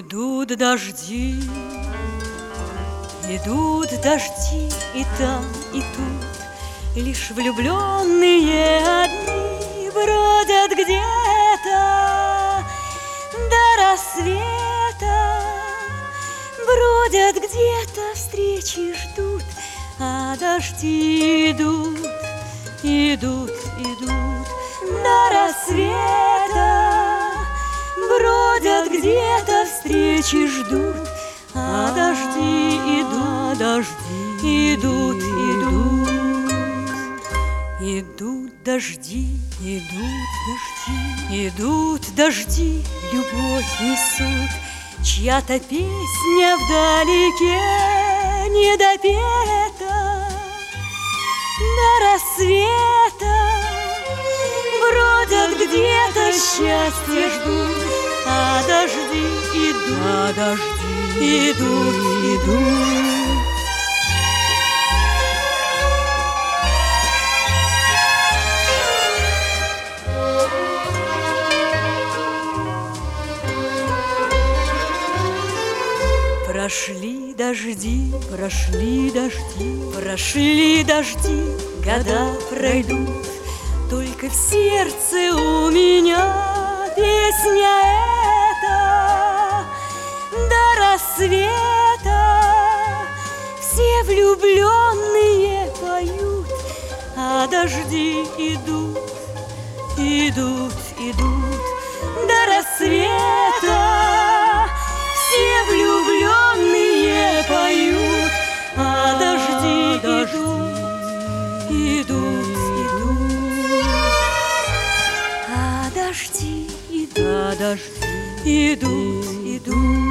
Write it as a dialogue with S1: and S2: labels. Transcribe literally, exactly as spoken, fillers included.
S1: Идут дожди, идут дожди и там, и тут. Лишь влюбленные одни бродят где-то до рассвета, бродят где-то, встречи ждут, а дожди идут, идут, идут до рассвета, бродят где-то, встречи ждут, а дожди идут, дожди идут, идут. Идут дожди, идут дожди, идут дожди, любовь несут. Чья-то песня вдалеке не допета. До рассвета бродят где-то, счастье ждут, а дожди идут, а дожди идут, идут. Прошли дожди, прошли дожди, прошли дожди, года пройдут. Только в сердце у меня песня эта до рассвета. Все влюбленные поют, а дожди идут, идут, идут до рассвета. Все влюбленные поют, а дожди, дожди идут, идут, а дожди идут, а дожди идут, идут.